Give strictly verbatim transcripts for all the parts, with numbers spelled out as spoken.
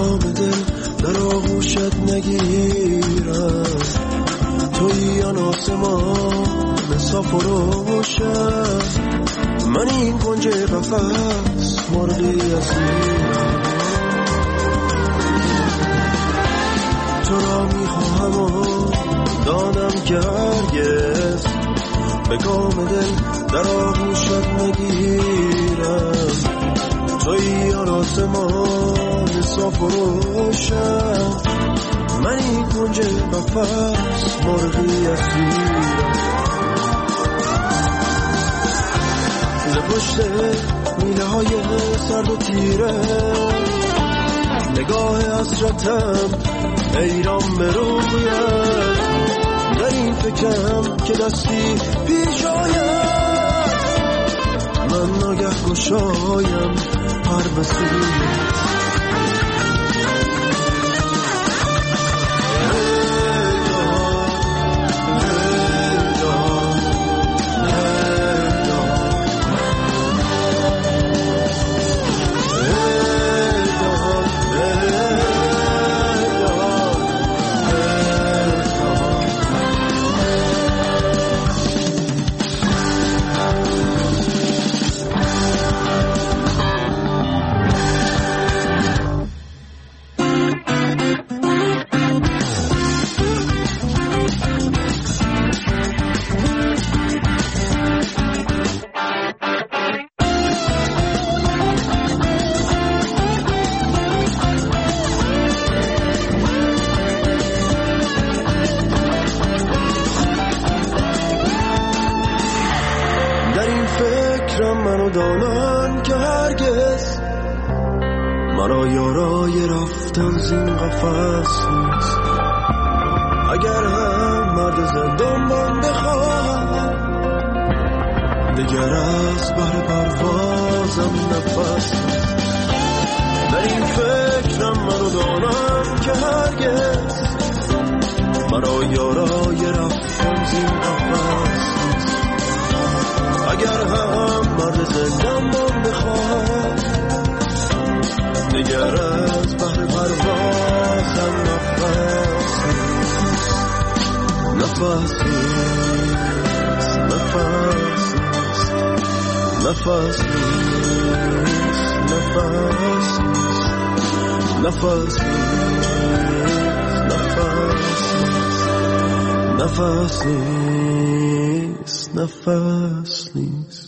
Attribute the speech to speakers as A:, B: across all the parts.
A: کام دل در آغوشت نگیرم، توی آن آسمان صاف و روشن، من این کنج قفس مرغی اسیرم. تو را میخواهم و دانم که هرگز به کام دل در آغوشت نگیرم، توی آن آسمان صاف و روشن، من این کنج قفس مرغی اسیرم. ز پشت میله های سرد و تیره نگاه حسرتم حیران به رویت، در این فکرم که دستی پیش آید، من ناگه گشایم پر به سویت. دانم که هرگز مرا یارای رفتن زین قفس نیست، اگر هم مرد زندان بخواهم دیگر از بر پروازم نفس نیست. در این فکرم منو دانم که هرگز مرا یارای رفتن زین قفس نیست، اگر هم مرد زندان بخواه نگر از بحر پروازم نفس نفس نیست، نفس نیست، نفس نیست، نفس نیست، نفس نیست، نفس نیست، نفس نیست.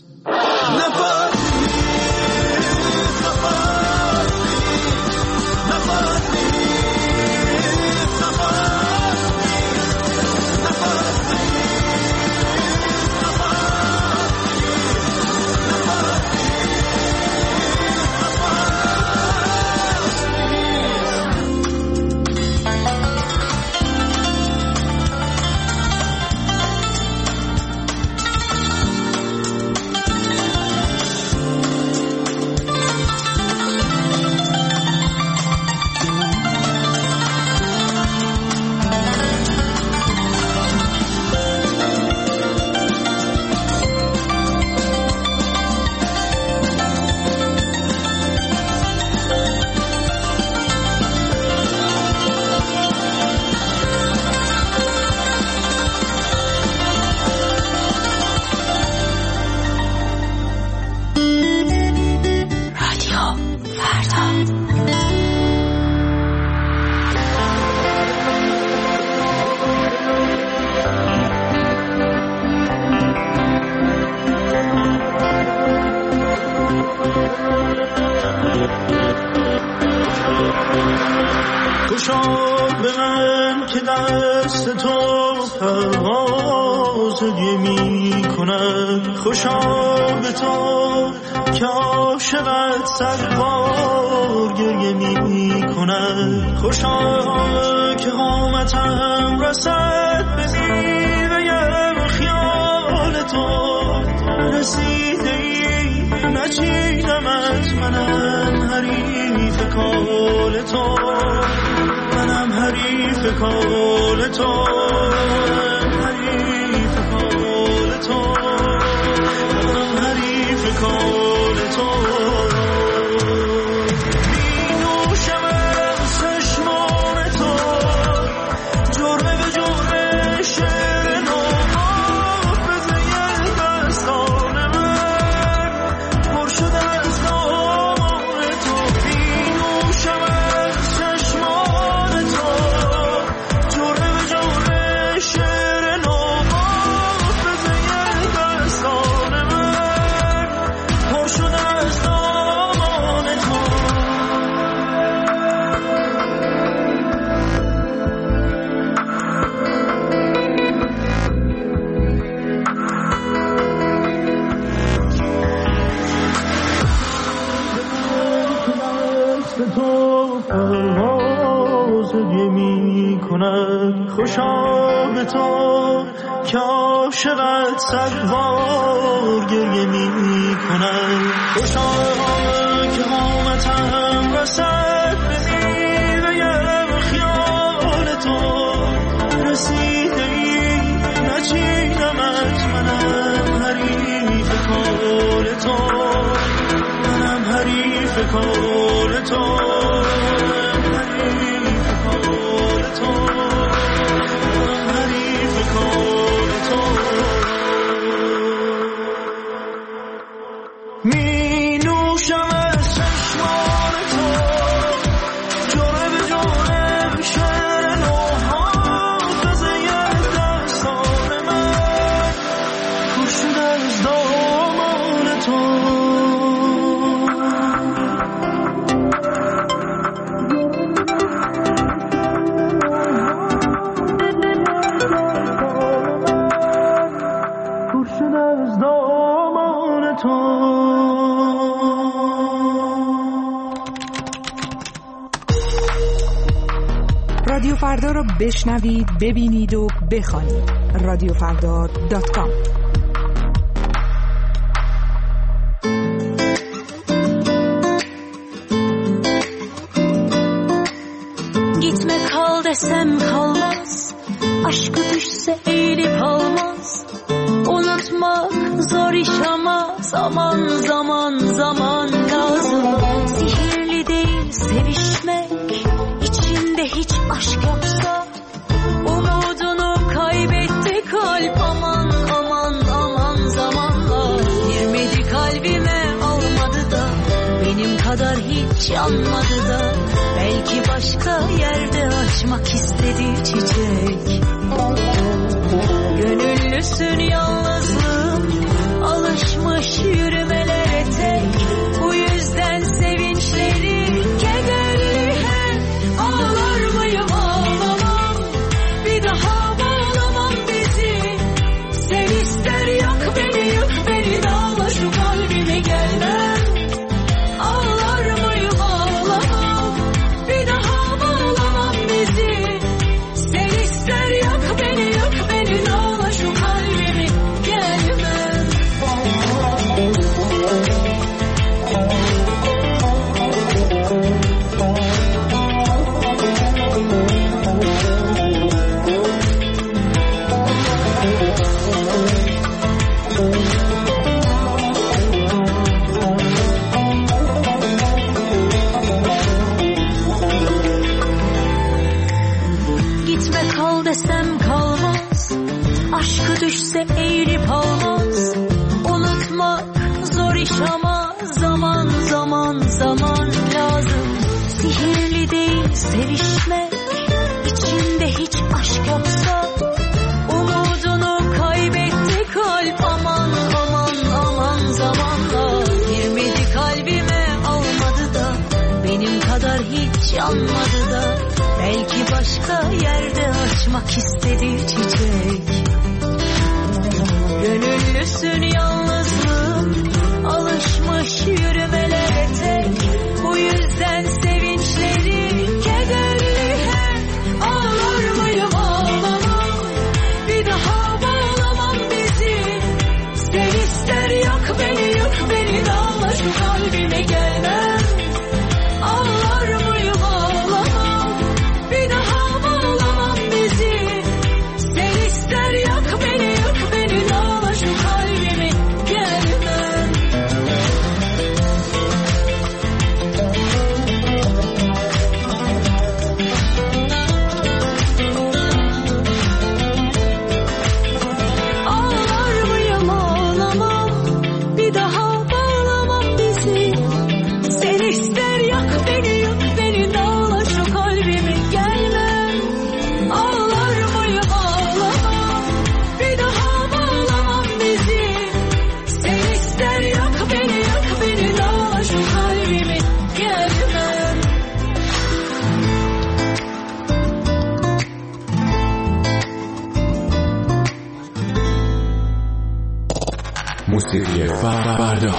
A: آوازه می کند. خوشا به تو که عاشقت صد بار گریه می کند. خوشا که قامتم رسد به میوه خیال تو. رسیده ای نچینمت، منم حریف کار تو. منم حریف کار تو. حریف کار تو. حریف کار تو. می نوشم از چشمان تو، جرعه به جرعه شعر نوها، تازه دستان من پر شده از دامان تو.
B: رادیو فردا را بشنوید، ببینید و بخوانید. رادیو فردا دات کام.
C: Gitme kal desem kalmaz, aşkı düşse eğilip almaz. Unutmak zor iş ama zaman zaman zaman lazım. Sihirli değil sevişmek, içinde hiç aşk yoksa. Umudunu kaybetti kalp, aman aman aman zamanla. Girmedi kalbime almadı da, benim kadar hiç yanmadı da. Belki başka yerde açmak istedi çiçek. Gönüllüsün yalnızlığım, alışmış yürümelere tek. Bu yüzden sevinçleri kederli hep. Ağlar mıyım ağlamam, bir daha bağlamam bizi. Sen ister yak beni yık beni, dağla şu kalbime gelmem. Ağlar mıyım ağlamam, bir daha bağlamam bizi. Sen ister yak beni yık beni, dağla şu kalbimi gelmem. Gitme kal desem kalmaz, aşkı düşse eğilip almaz. Unutmak zor iş ama zaman zaman zaman lazım. Sihirli değil sevişmek, içinde hiç aşk yoksa. Umudunu kaybetti kalp, aman aman aman zamanla. Girmedi kalbime almadı da, benim kadar hiç yanmadı da. Belki başka yerde açmak istedi çiçek. Gönüllüsün yalnızlığım, alışmış yürümelere tek. Bu yüzden sevinçleri kederli hep. Ağlar mıyım ağlamam, bir daha bağlamam bizi. Sen ister yak beni yık beni, dağla şu kalbime gelmem. Ağlar mıyım ağlamam, bir daha bağlamam bizi. Sen ister yak beni yık beni, dağla şu kalbimi gelmem. Ağlar mıyım ağlamam, bir daha bağlamam bizi. Sen ister yak beni yık beni, dağla şu kalbimi gelmem. Ağlar mıyım ağlamam, bir daha bağlamam bizi. Sen ister yak beni yık beni, dağla şu kalbimi gelmem.
D: موسیقی فردا.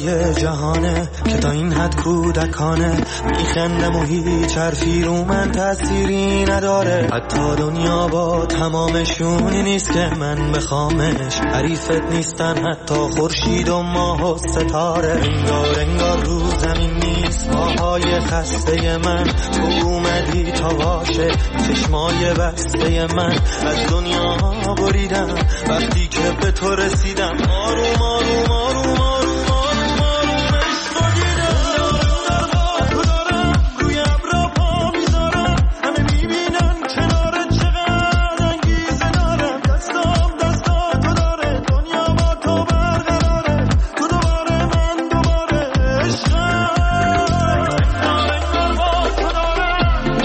A: های جهانه که تا این حد کودکانه میخندم و هیچ حرفی رو من تأثیری نداره. حتی دنیا با تمامشونی نیست که من بخوامش، حریفت نیستن حتی خورشید و ماه و ستاره. انگار انگار رو زمین نیست پاهای خسته من، تو اومدی تا باشه چشمای بسته من. از دنیا بریدم وقتی که به تو رسیدم، آروم آروم آروم آروم آروم آروم عشق دیدم. تو دارم روی ابرا پا میذارم، همه میبینن کنار چقدر انگیزه دارم. دستام دستا تو داره، دنیا با تو برقراره، تو دوباره من دوباره عشقم. انگار با تو دارم.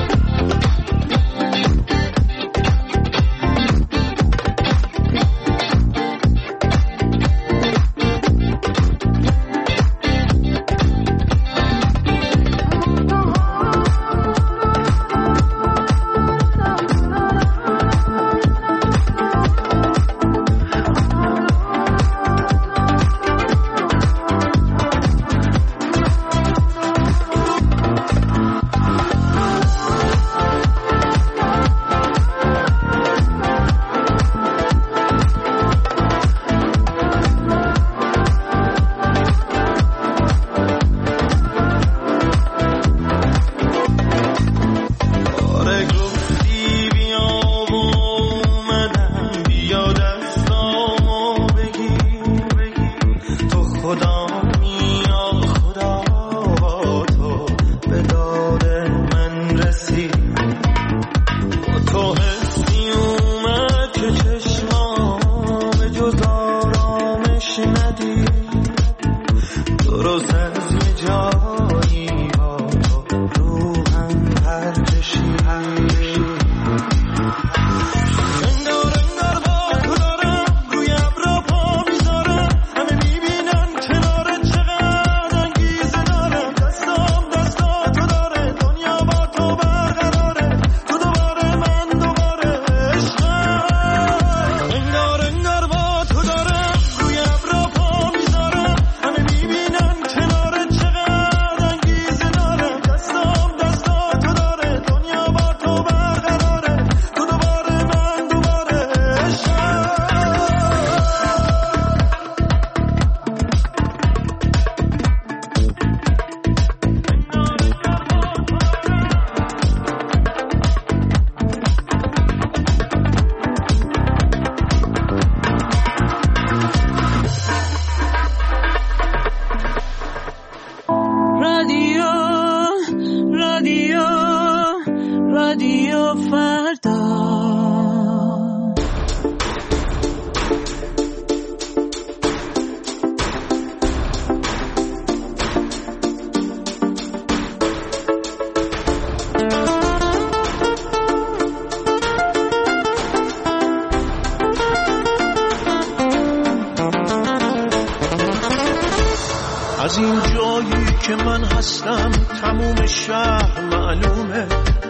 D: از این جایی که من هستم تموم شهر معلومه،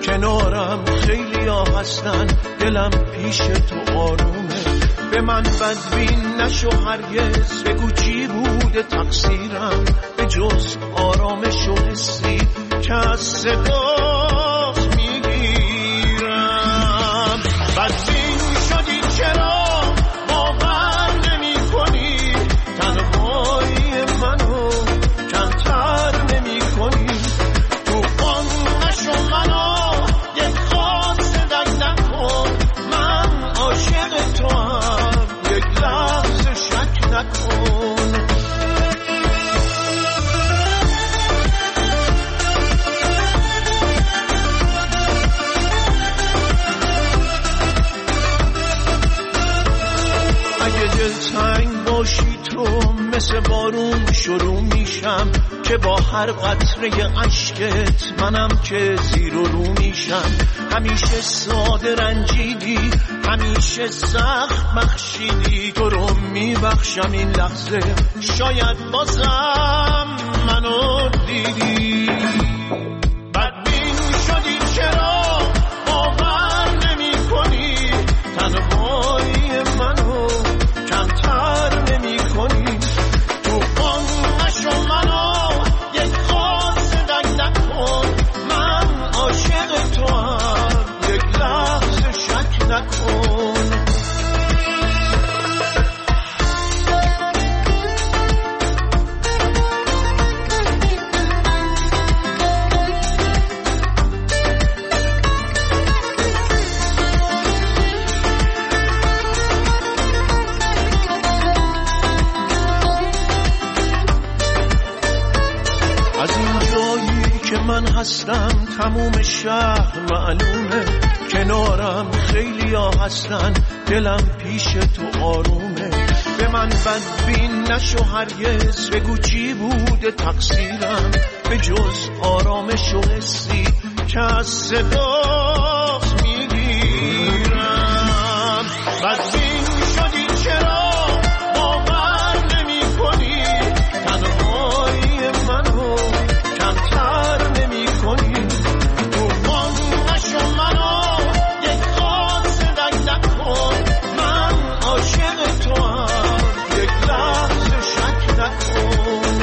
D: کنارم خیلی ها هستن دلم پیش تو آرومه. به من بدبین نشو هرگز، بگو چی بوده تقصیرم به جز آرامش و حسی که از صدات میگیرم. بدبین شدی چرا باور نمی کنی، تنهایی منو کمتر نمی کنی. تو آن نشو منو یک خان صدق نکن، من عاشق تو هم یک لحظه شک نکن. اگه دلتنگ باشی تو مثل بارون شروع میشم، که با هر قطره عشقت منم که زیر و رو میشم. همیشه ساده رنجیدی، همیشه سخت بخشیدی، تو رو میبخشم این لحظه شاید بازم منو دیدی. بدبین شدی چرا باور نمی کنی، تنهایی منو کمتر نمی کنی. تو آن از این جایی که من هستم تموم شهر معلومه، کنارم خیلی ها هستن، دلم پیش تو آرومه. به من بدبین نشو هرگز، بگو چی بوده تقصیرم، به جز آرامش و حسی که از صدات میگیرم. بدبین شدی چرا باور نمی کنی، تنهایی منو کمتر نمی کنی. توفان نشو منو یک قاطع نکن، من عاشق تو هم یک لحظه شک نکن.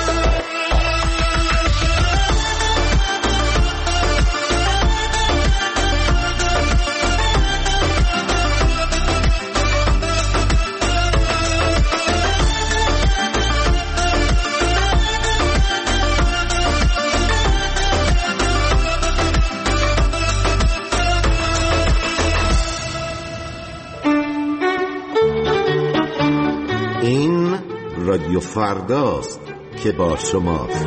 E: این رادیو فرداست که با شماست.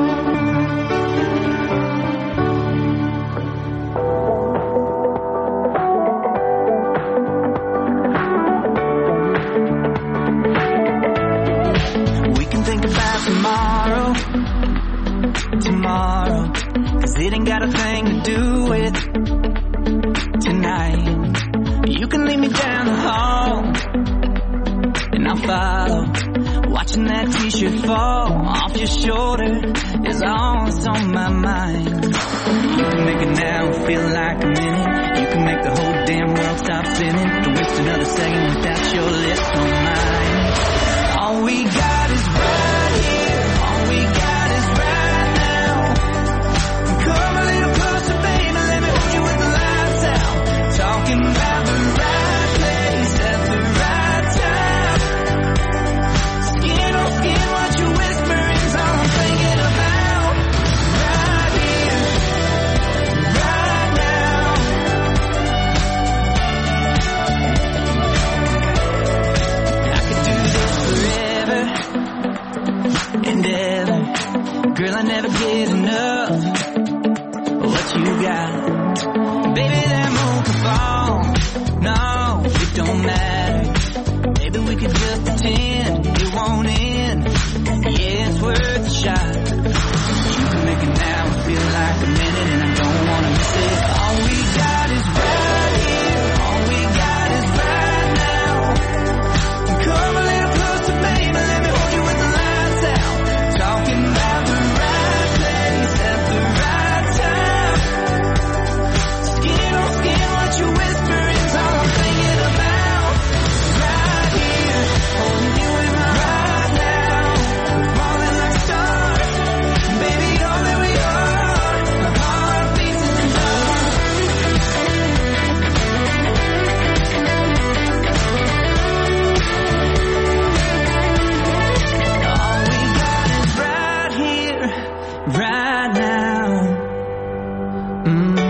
F: We can think about tomorrow, tomorrow, 'cause it ain't got a thing to do with tonight. You can lead me down the hall and I'll follow. Watching that t-shirt fall off your shoulder is all that's on my mind. You can make it now feel like a minute. You can make the whole damn world stop spinning. Don't waste another second without your lips on mine. All we got is right here. All we got is right now. Come a little closer, baby. Let me hold you with the lights out. Talking about the right place at the right time. Skin on skin, what you whisper is all I'm thinking about. Right here, right now. I could do this forever and ever. Girl, I never get enough of what you got. Baby, that moon could fall. No, it don't matter. Maybe we could just pretend it won't end. Yeah, it's worth a shot. You can make it now and feel like a minute, and I don't wanna miss it. All we got is right here. All we got is right now. Come a little closer, baby. Let me hold you with the lights out. Talking about the right place at the right time. Skin on skin, what you whisper is all I'm thinking about. Right here, holding you in my right now. Falling like stars, baby, all that we are. My heart beats in the dark. All we got is right here, right now. Mm.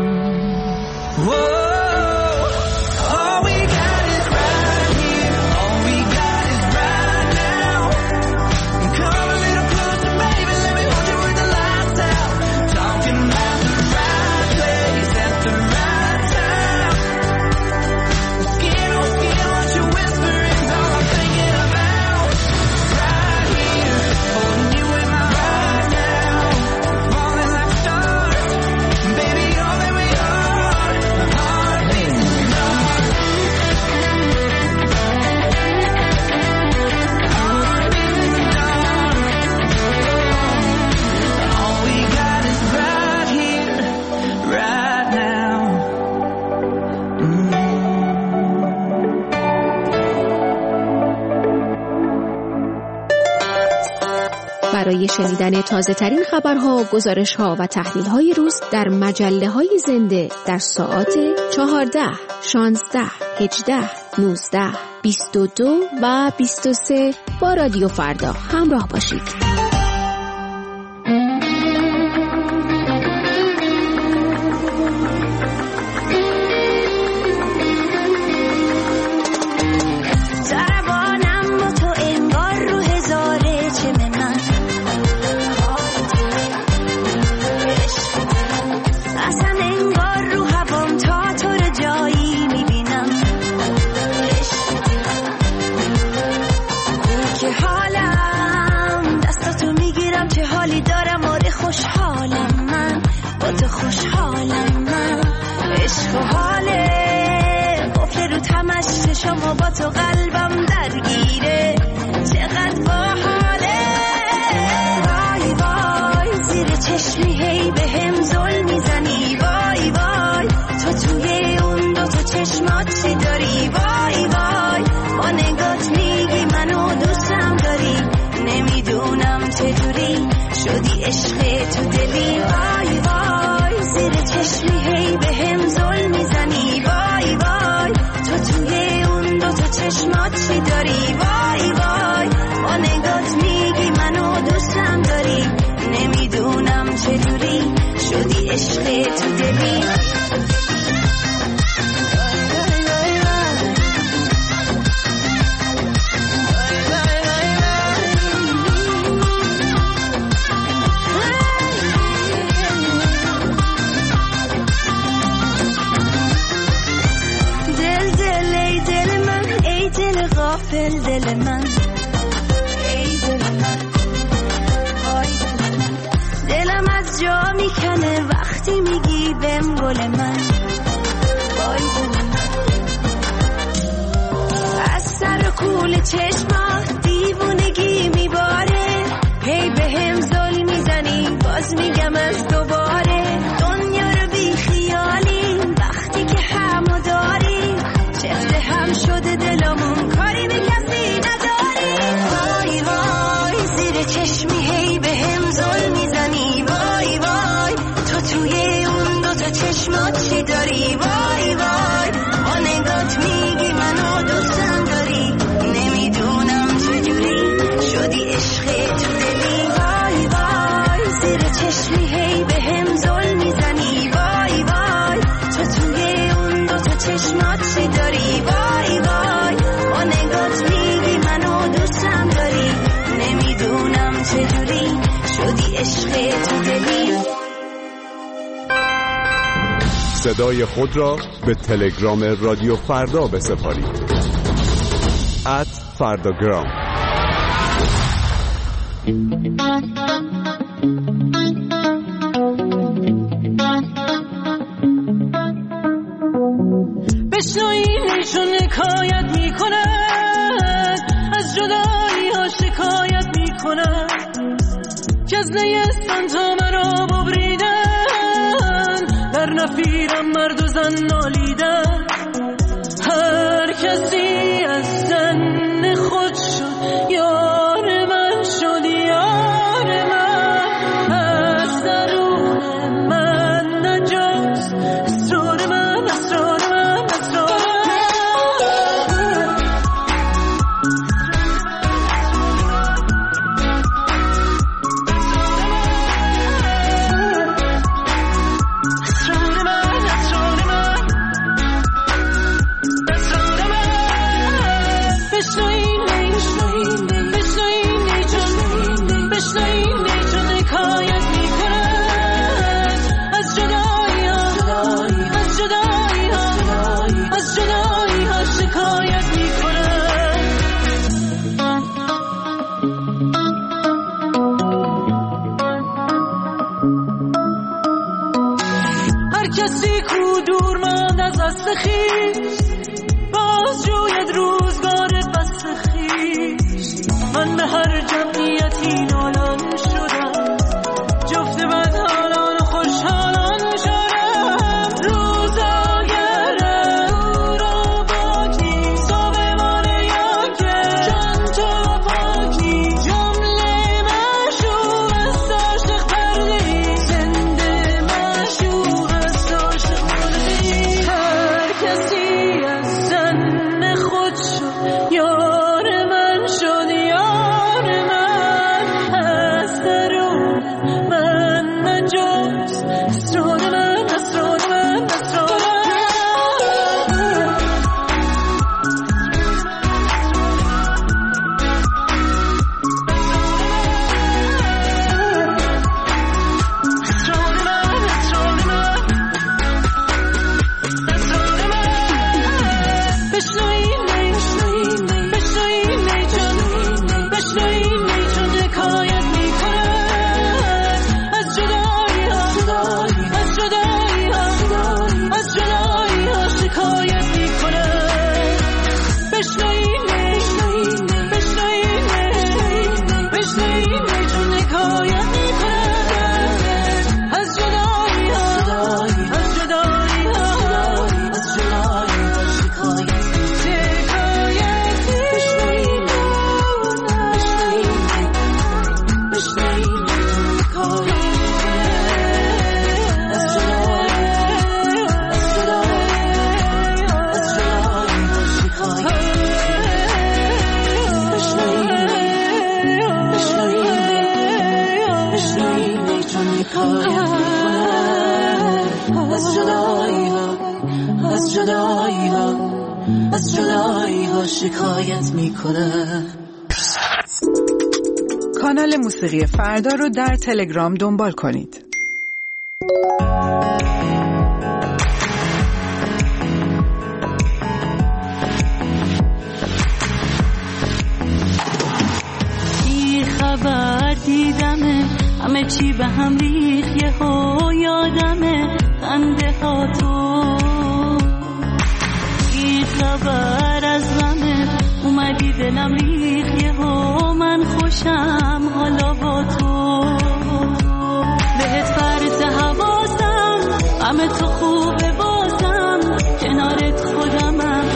F: Whoa. All we got is right here. All we got is right now. Come a little closer, baby. Let me hold you with the lights out. Talking about the right place at the right time. Skin on skin, what you whisper is all I'm thinking about. Right here, holding you in my right now. Falling like stars, baby, all that we are. My heart beats in the dark. Heart beats in the dark. All we got is right here, right now. Mm.
G: برای شنیدن تازه ترین خبرها، گزارش‌ها و تحلیل‌های روز در مجله‌های زنده در ساعات چهارده، شانزده، هجده، نوزده، بیست و دو و بیست و سه با رادیو فردا همراه باشید.
C: دربانم با تو انگار رو هزاره چه من تو قلبم درگیره چقدر باحاله وای وای زیر چشمی هی به هم زل میزنی وای وای تو توی اون دو تا چشمات چی داری وای وای با نگات میگی منو دوستم داری نمیدونم چجوری شدی عشق تو دلی وای وای زیر چشمی هی به هم زل میزنی وای وای تو توی اون دو تا چشمات چی داری وای وای با نگات میگی منو دوستم داری نمیدونم چجوری شدی عشق تو دلی غافل دل من ای دل من وای دل من دلم از جا میکنه وقتی میگی بهم گل من وای دل من از سر کول چشمات دیوونگی میباره هی بهم زل میزنی باز میگم از دوباره دنیا رو بی خیالی وقتی که همو داری چفت هم شده دلمون کاری به کسی نداری وای وای زیر چشمی هی به هم زل میزنی وای وای تو توی اون دو تا چشمات چی داری وای وای با نگات میگی منو دوستم داری نمیدونم چجوری شدی عشق تو دلی وای وای زیر چشمی هی به هم زل میزنی وای وای تو توی اون دو تا چشمات چی داری وای وای با نگات میگی منو دوستم داری نمیدونم چجوری شدی عشق تو دلی
H: صدای خود را به تلگرام رادیو فردا بسپارید ات فرداگرام.
C: بشنوین ایشون حکایت میکنن از جدایی ها شکایت میکنن که از نیستان تا مرا ببریدن در نفیرم مرد و زن نالیدن هر کسی از زن خود شد یار من شد یار من از درون من نجاست اسرار من اسرار من اسرار کسی کو دور ماند از دست خویش باز جوید روزگار بست خویش من به هر جمعیتی نالان شدم جفت بدحالان و خوشحالان شدم روزاگره او را باکی صابمان یاکه جان تو پاکی جمله مشوق است عاشق پردهی زنده مشوق است عاشق پردهی هر کسی از زن خود شد یار من شد یار من از درون من نجاست اسرار من اسرار من اسرار از جدایی ها سینه چون حکایت میکنه از جدایی ها از جدایی ها از جدایی ها شکایت میکنه.
B: کانال موسیقی فردا رو در تلگرام دنبال کنید.
C: بی خبر دیدمه همه چی به هم ریخ یه ها یادمه خنده ها تو بی خبر از غمه اومدی دلم ریخ یه ها من خوشم حالا با تو بهت فرط حواسم غم تو خوبه بازم کنارت خودمم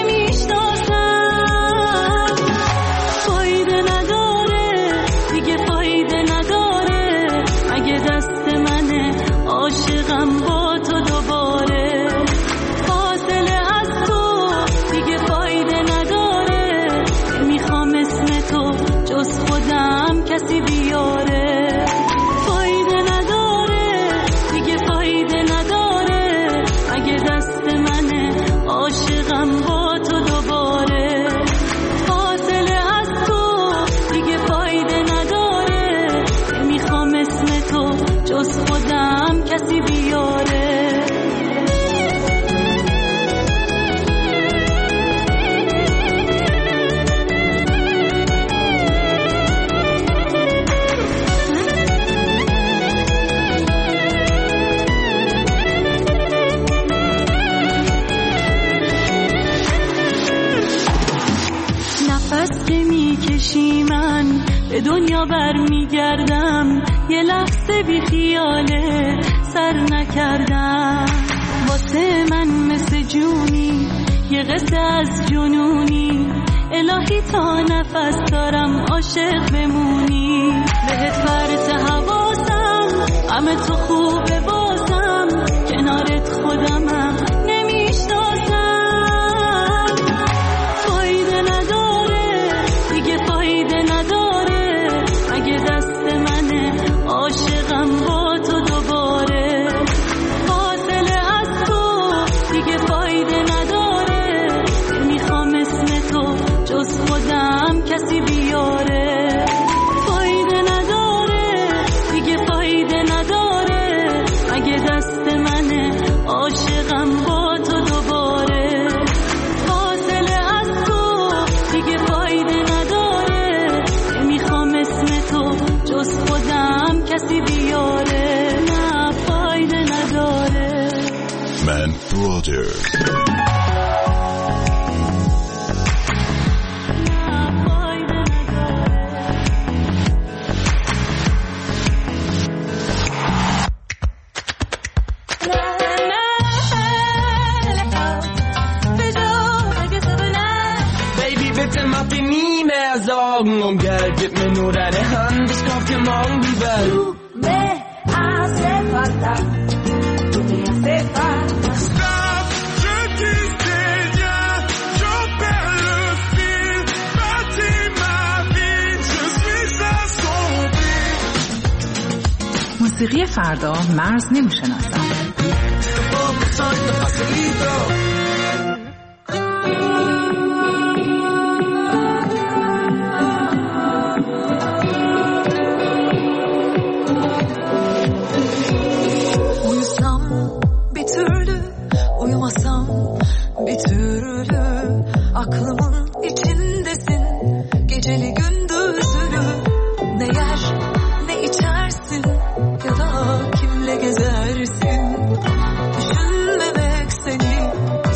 C: نمیشناسم فایده نداره دیگه فایده نداره اگه دست منه عاشقم با تو دوباره فاصله از تو دیگه فایده نداره میخوام اسم تو جز خودم کسی بیاره فایده نداره دیگه فایده نداره اگه دست منه عاشقم با تو دوباره فاصله از تو دیگه فایده نداره میخوام اسم تو جز خودم کسی بیاره. نفس که میکشی من به دنیا برمیگردم یه لحظه بی خیاله سر نکردم واسه من مثل جونی یه قصه از جنونی الهی تا نفس دارم عاشق بمونی بهت فرط حواسم غم تو خوبه بازم کنارت خودمم نمیشناسم فایده نداره دیگه فایده نداره اگه دست منه عاشقم با تو دوباره فاصله از تو دیگه فایده نداره میخوام اسم تو جز خودم کسی بیاره فایده نداره دیگه فایده نداره اگه دست منه عاشقم با تو دوباره فاصله از تو دیگه فایده نداره میخوام اسم تو جز خودم کسی بیاره نه فایده نداره.
I: من برادر
F: Um Geld, gib mir nur deine Hand, ich kauf dir morgen die Welt.
C: Du me hace falta, tu me hace falta.
D: Stop, je disais bien, je perds le fil, bâtis ma vie, je suis assombri.
B: موسیقی فردا مرز نمیشناسم.
C: Aklımın içindesin geceli gündüzlü ne yer ne içersin ya da kimle gezersin düşünmemek seni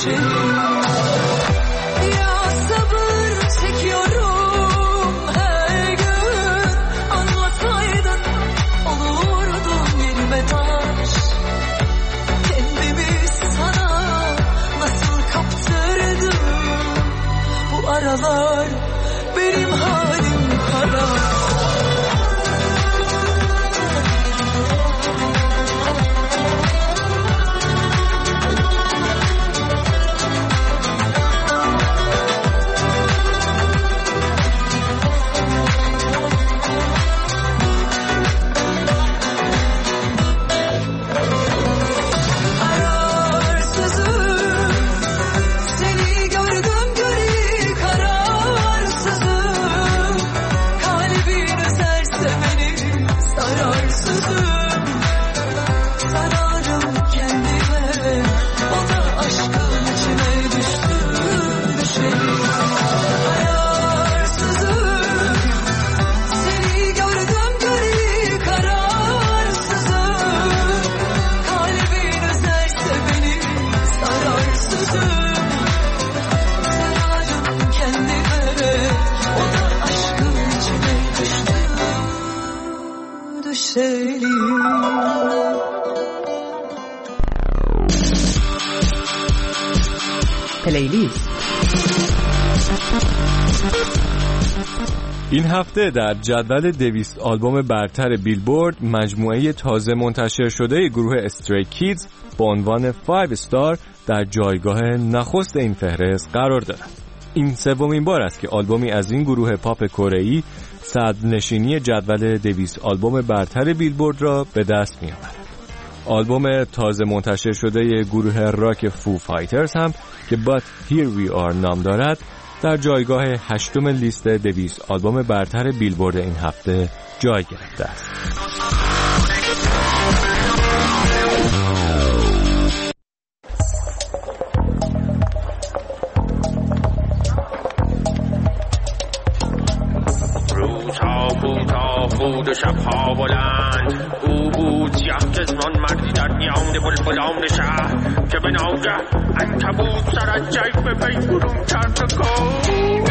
C: düşelim. Ya sabır çekiyorum her gün. Anlasaydın olurdum yerime taş. Kendimi sana nasıl kaptırdım. Bu aralar benim halim kara.
B: پلیلیست.
J: این هفته در جدول دویست آلبوم برتر بیلبورد مجموعه تازه منتشر شده گروه استری کیدز با عنوان پنج استار در جایگاه نخست این فهرست قرار دارد. این سومین بار است که آلبومی از این گروه پاپ کره‌ای صدرنشینی جدول دویست آلبوم برتر بیلبورد را به دست می‌آورد. آلبوم تازه منتشر شده گروه راک فو فایترز هم که But Here We Are نام دارد در جایگاه هشتم لیست دویست آلبوم برتر بیلبورد این هفته جای گرفته است.
K: روزها کوتاه بود و شبها بلند، او بود سیاه چشمان مردی در میان بلبلان شهر که به ناگه عنکبوت سر از جیب پی برون کرد و گفت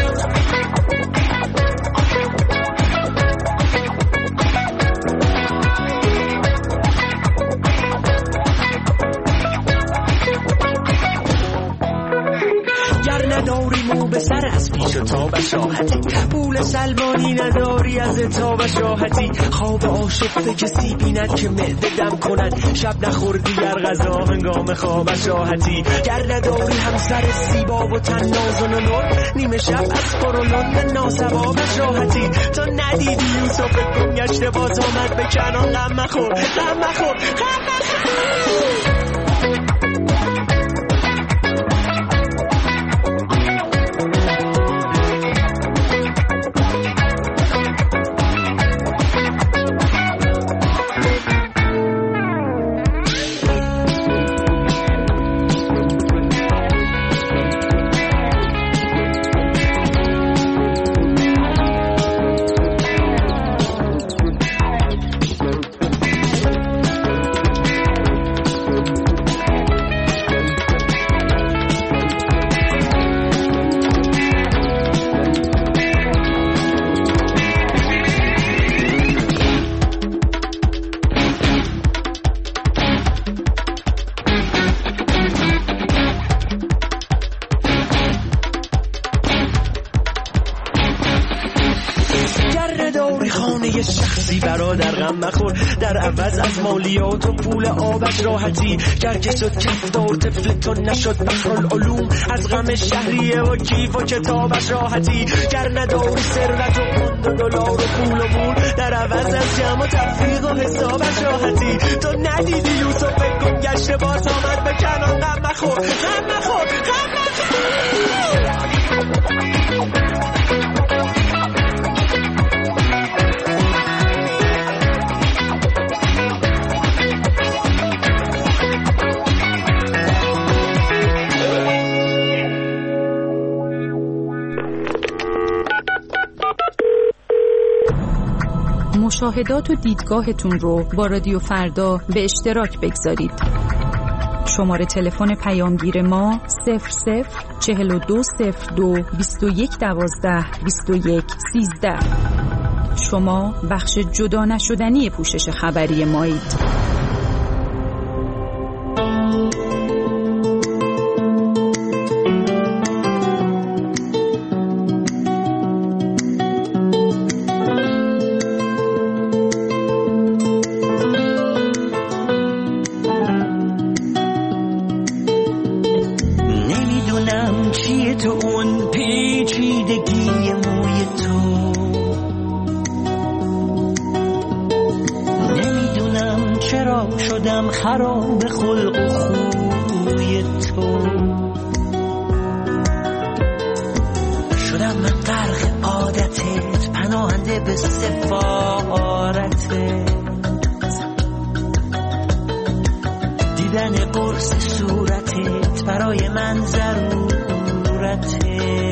L: نداری مو به سر از پیش و تا بشاهتی، پول سلمانی نداری از تا بشاهتی، خواب آشفته کسی بیند که معده دم کند، شب نخوردی گر غذا هنگام خواب شاهتی، گر نداری همسر زیبا و تن نازن و نور، نیمه شب از قرولان ناسوا بشاهتی، تو ندیدی یوسف گم گشته باز آمد به کنان، غم مخور غم مخور غم مخور. در عوض از مالیات و پول آبش راحتی، گر که شد کفتار طفل تو نشد بحرالعلوم، از غم شهریه و کیف و کتابش راحتی، گر نداری ثروت و پوند و دلار و پول و مول، در عوض از جمع و تفریق و حسابش راحتی، تو ندیدی یوسف گم گشته باز آمد به کنان، غم مخور غم مخور غم مخور.
B: مشاهدات و دیدگاهتون رو با رادیو فردا به اشتراک بگذارید. شماره تلفن پیامگیر ما صفر صفر چهل و دو صفر دو بیست و یک دوازده بیست و یک سیزده. شما بخش جدا نشدنی پوشش خبری مایید.
F: خراب خلق و خوی تو شدم من غرق عادتت، پناهنده به سفارتت، دیدن قرص صورتت برای من ضرورته.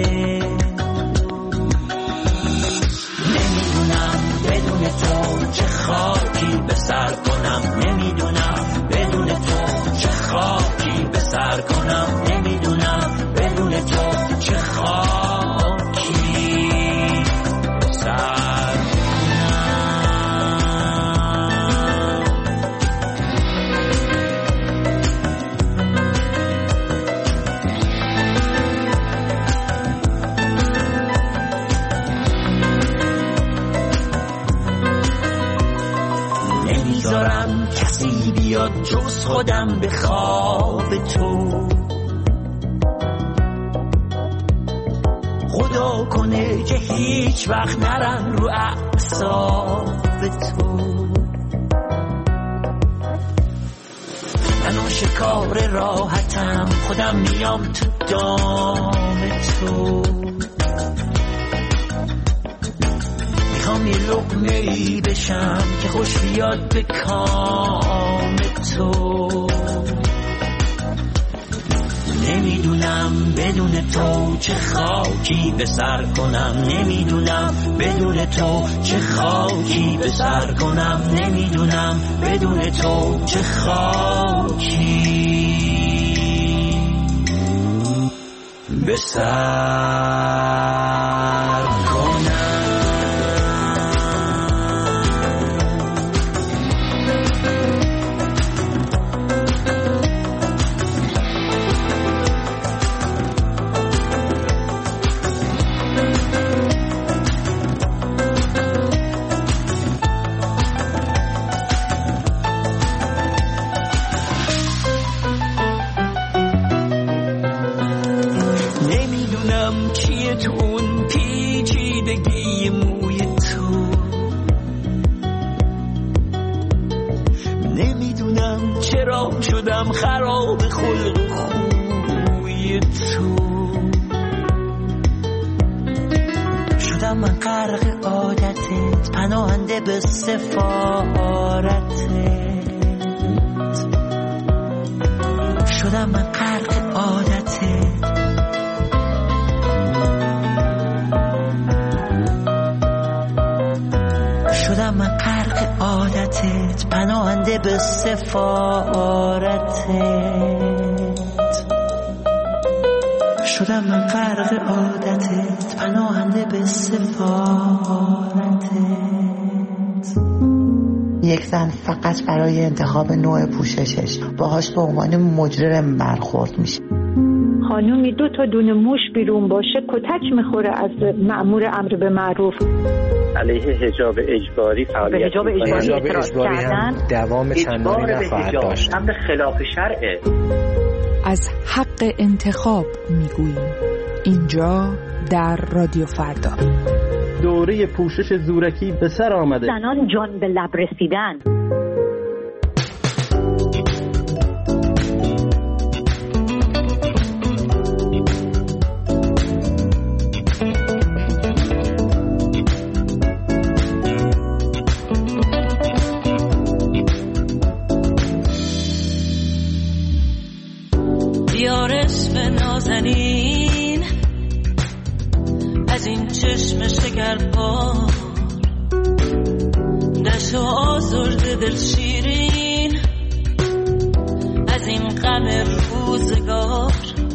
F: نمیدونم بدون تو چه خاکی به سر کنم، نمیدونم بدون تو چه خاکی به سر کنم، نمیدونم بدون تو چه خاکی به سر نمیذارم کسی بیاد جز خودم به خواب تو، خدا کنه که هیچ وقت نرن رو اعصاب تو. من شکار راحتم، خودم میام تو دام تو، میخوام یه لقمه ای بشم که خوش بیاد به کام تو. نمیدونم بدون تو چه خاکی به سر کنم، نمیدونم بدون تو چه خاکی به سر کنم، نمیدونم بدون تو چه خاکی به سر کنم. تو اون پیچیدگی موی تو، نمیدونم چرا شدم خراب خلق خوی تو، شدم من غرق عادتت، پناهنده به سفارتت، شدم من غرق عادتت، شدم من غرق عادتت، پناهنده به سفارتت، شدم من غرق عادتت، پناهنده به سفارتت.
M: یک زن فقط برای انتخاب نوع پوششش باهاش به عنوان مجرم برخورد میشه.
N: خانومی دو تا دونه موش بیرون باشه کتک میخوره از مأمور امر به معروف.
O: علیه حجاب اجباری فعالیت
N: حجاب اجباری اعتراض کردن،
L: دوام چندانی نخواهد داشت.
O: امر خلاف شرعه.
B: از حق انتخاب میگوییم اینجا در رادیو فردا.
P: دوره پوشش زورکی به سر آمده.
N: زنان جان به لب رسیدن.
C: نازنین از این چشم شکربار، دشت و آزرد دل شیرین از از این غم روزگار.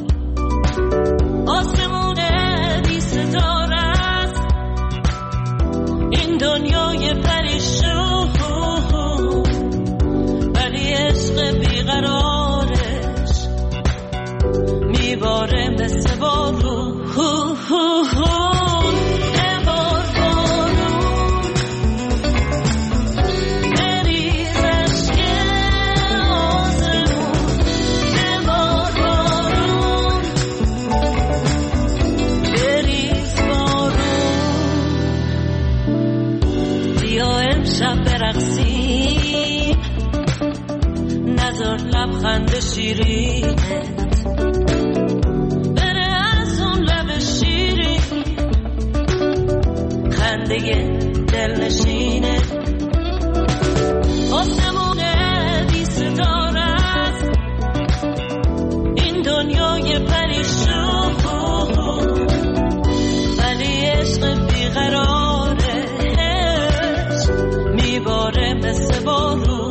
C: آسمون بی ستاره است این دنیای پریشون، ولی عشق بیقرارش میباره مثل بارون. لبخند شیرینت بره از اون لب شیرین، خنده دلنشینه. آسمون بی ستاره است این دنیای پریشون، ولی عشق بیقرارش میباره مثل بارون.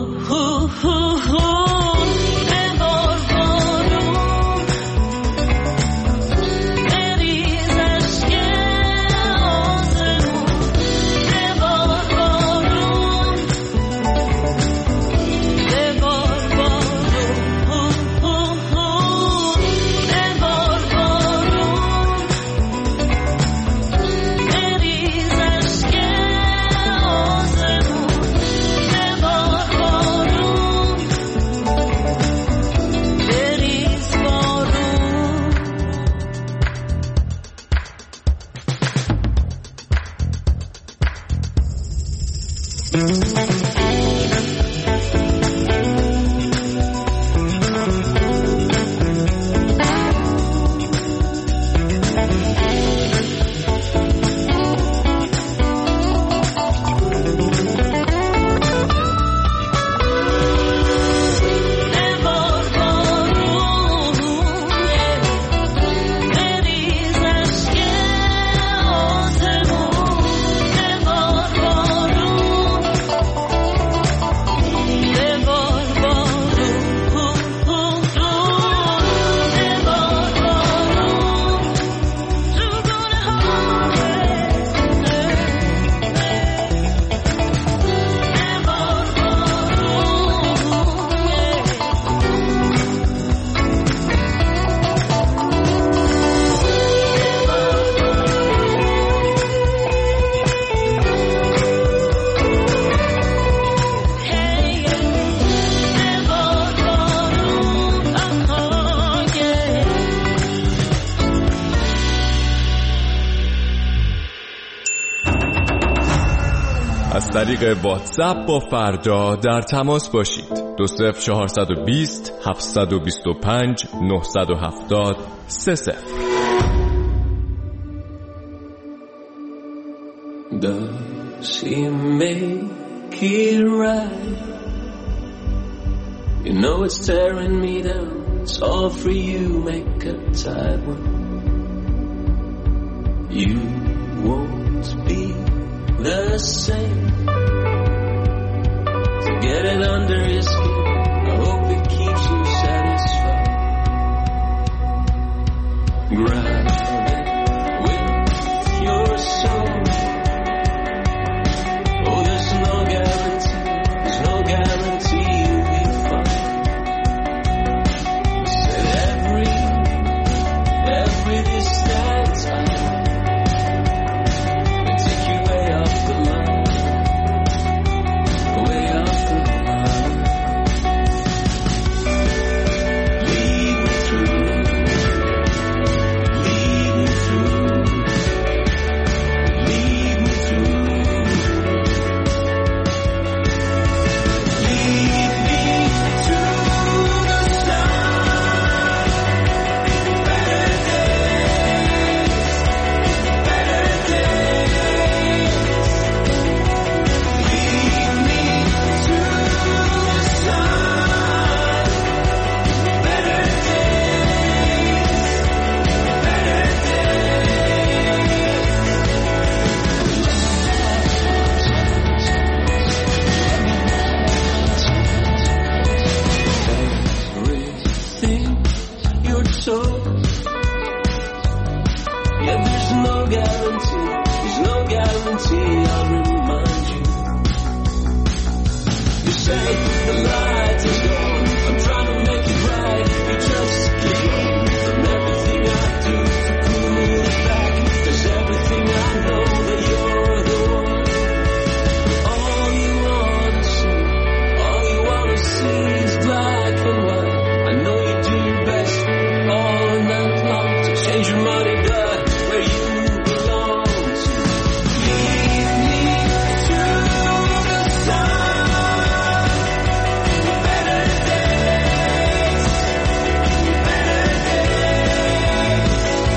J: از طریق واتساپ با فردا در تماس باشید. دو صفر چهارصد و بیست هفتصد و بیست و پنج نهصد و هفتاد سه صفر.
L: Does she make it right? You know it's tearing me down. It's all for you, make a tight one. You won't be the same. To get it under your skin, I hope it keeps you satisfied. Grab it with your soul. Oh, there's no guarantee, there's no guarantee you'll be fine. Said every, every distance I guarantee, there's no guarantee, I'll remind you. You say the light is gone, I'm trying to make it right, you just keep on. From everything I do to pull it back, there's everything I know that you're the one. All you wanna see, all you wanna see is black and white. I know you do your best all night long to change your money back where you belong to. Lead me to the sun, better days, better days.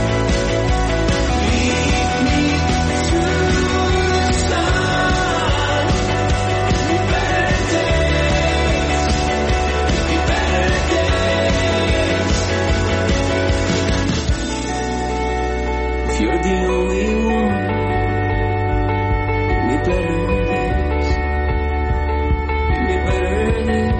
L: Lead me to the sun, better days, better days. If you're the only one, give me better days, give me better days.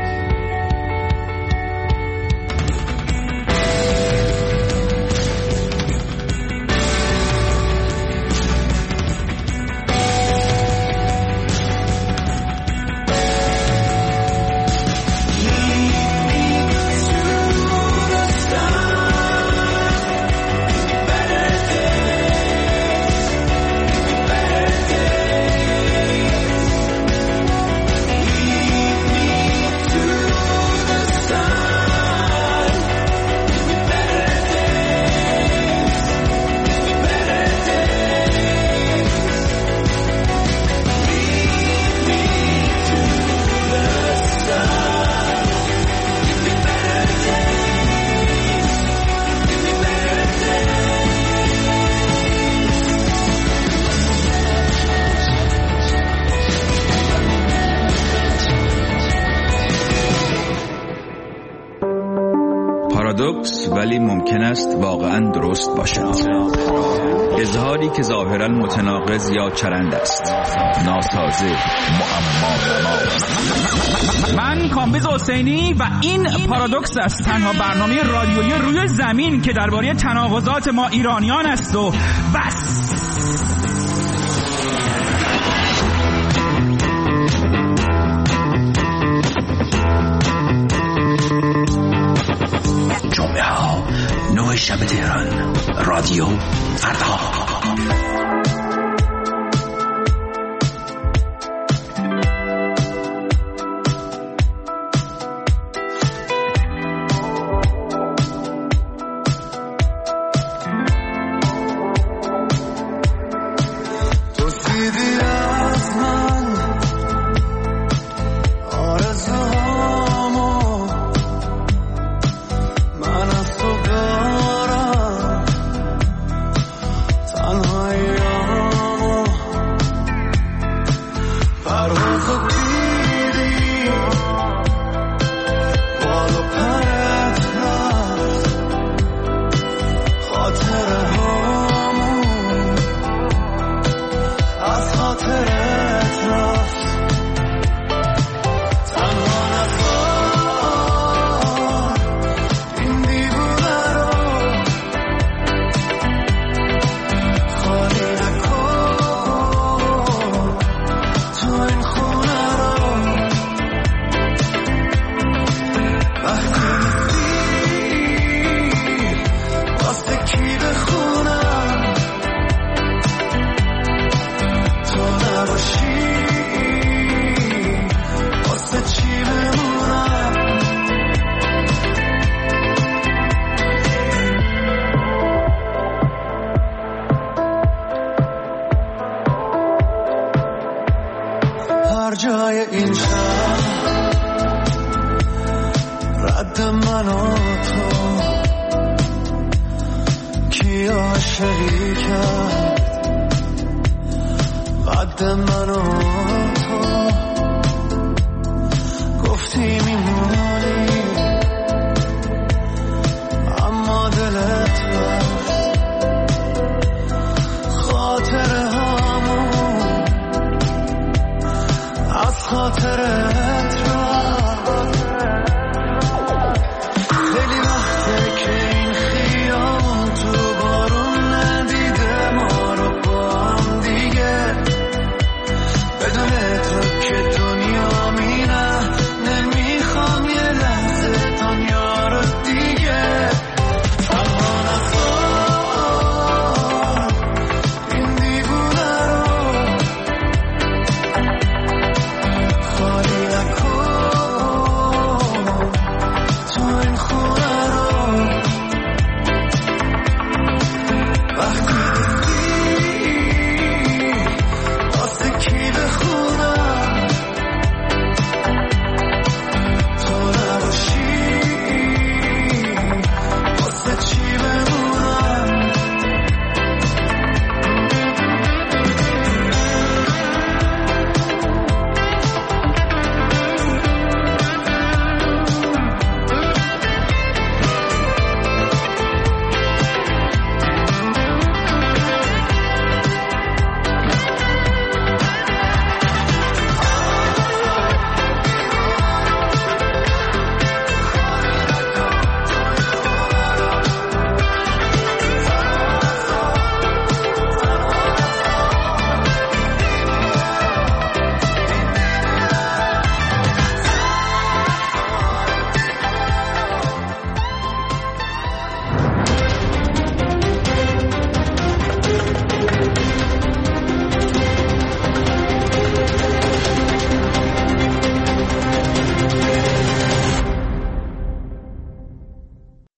Q: پارادوکس ولی ممکن است واقعا درست باشد. اظهاری که ظاهرا متناقض یا چرند است، ناسازه، معما.
R: من کامبیز حسینی و این پارادوکس است، تنها برنامه رادیویی روی زمین که درباره تناقضات ما ایرانیان است و بس.
S: جمعه ها نه شب تهران، رادیو فردا.
A: هر جای این شهر رد من و تو کی عاشقی کرد قد من و تو گفتی میمونی اما دل